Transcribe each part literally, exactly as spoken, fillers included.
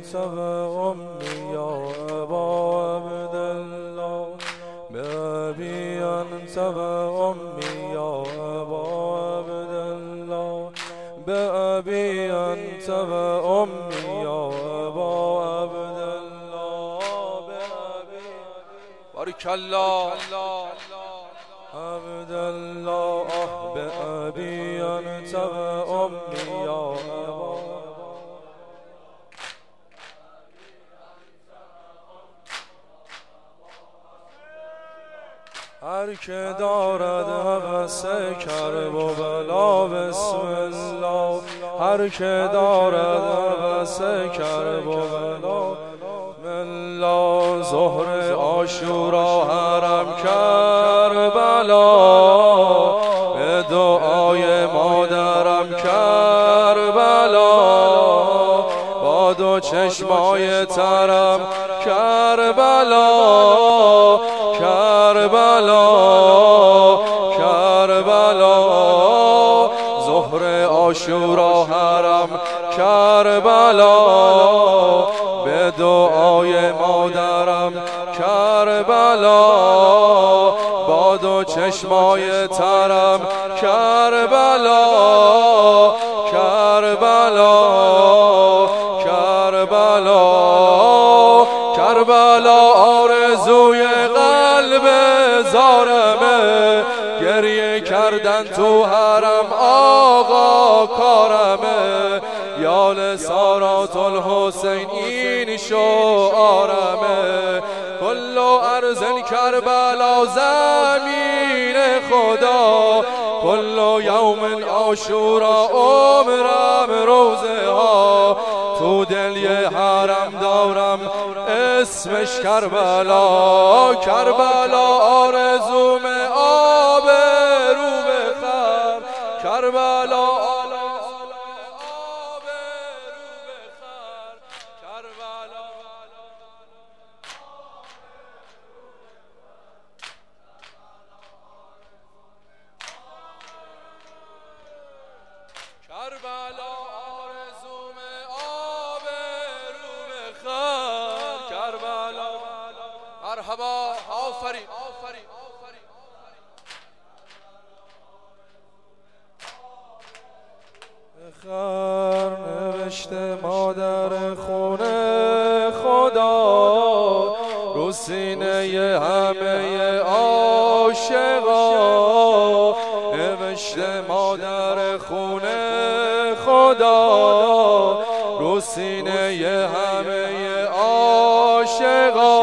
أنت وأمي يا أبا عبد الله بأبي أنت وأمي يا أبا عبد الله بأبي أنت وأمي يا أبا عبد الله بأبي بارك الله عبد الله بأبي أنت وأمي يا أبا هر که دارد هوس کرب و بلا بسم الله هر که دارد هوس کرب و بلا ملا ظهر عاشورا حرم کربلا به دعای مادرم کربلا با دو چشمای ترم کربلا کربلا کربلا ظهر عاشورا حرم کربلا به دعای مادرم کربلا با دو چشمای ترم کربلا کربلا کربلا کربلا آرزوی قلب زارمه گریه کردن تو حرم آقا کارمه یال سارات الحسین این شعارمه کل ارض کربلا زمین خدا کل یوم عاشورا عمرم روزه ها تو دل یه حرم دارم اسمش کربلا کربلا آرزوم آب رو بخر کربلا کربلا آرزوم آب رو بخر کربلا مرحبا آفرین آفرین بخر نوشته مادر خونه خدا رو سینه همه عاشقا نوشته مادر خونه خدا رو سینه همه عاشقا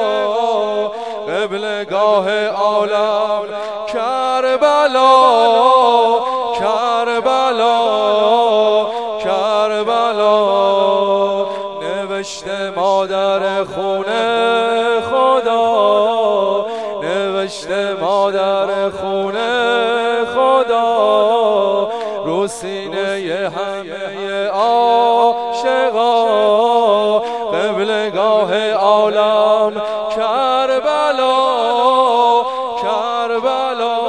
قبلگاه عالم کربلا کربلا کربلا نوشته مادر خونه خدا نوشته مادر خونه خدا رو سینه همه عاشقا قبلگاه عالم کربلا کربلا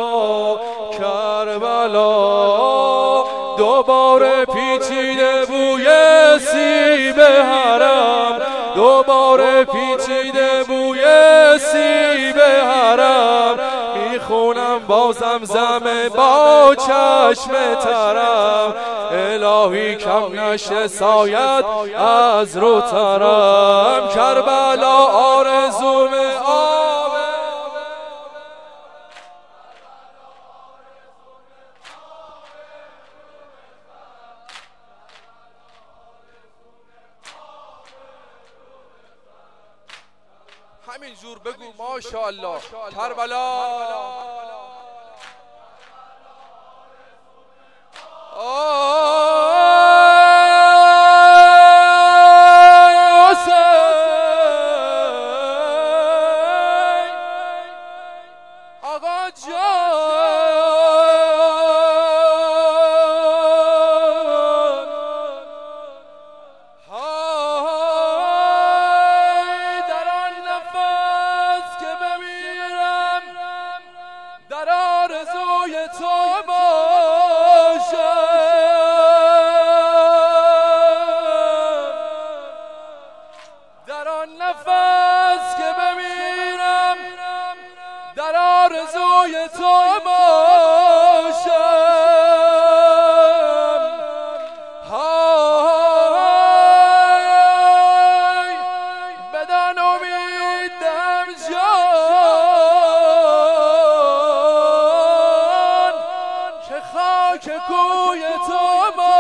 کربلا دوباره پیچیده بوی سیب حرم دوباره پیچیده بوی سیب حرم میخونم با زمزم با چشم ترم الهی کم نشه سایت از رو ترم کربلا آرزوم آب همین جور بگو ماشاءالله کربلا آقا جان های در آن نفس که بمیرم کوی تو باشم. های بدن امیدم جان که خاک کوی تو باشم.